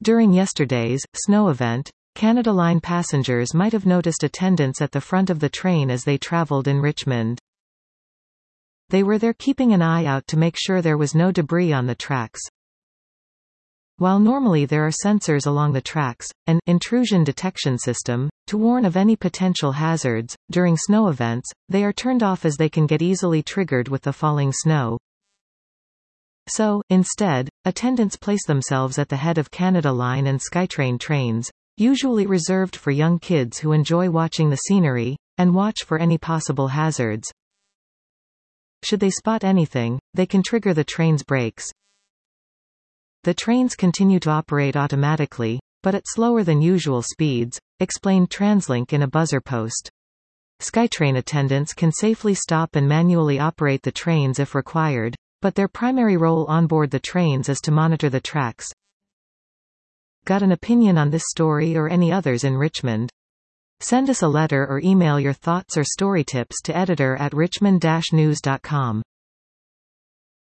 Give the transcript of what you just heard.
During yesterday's snow event, Canada Line passengers might have noticed attendants at the front of the train as they traveled in Richmond. They were there keeping an eye out to make sure there was no debris on the tracks. While normally there are sensors along the tracks, an intrusion detection system, to warn of any potential hazards, during snow events, they are turned off as they can get easily triggered with the falling snow. So, instead, attendants place themselves at the head of Canada Line and SkyTrain trains, usually reserved for young kids who enjoy watching the scenery, and watch for any possible hazards. Should they spot anything, they can trigger the train's brakes. The trains continue to operate automatically, but at slower than usual speeds, explained TransLink in a buzzer post. SkyTrain attendants can safely stop and manually operate the trains if required, but their primary role on board the trains is to monitor the tracks. Got an opinion on this story or any others in Richmond? Send us a letter or email your thoughts or story tips to editor@richmond-news.com.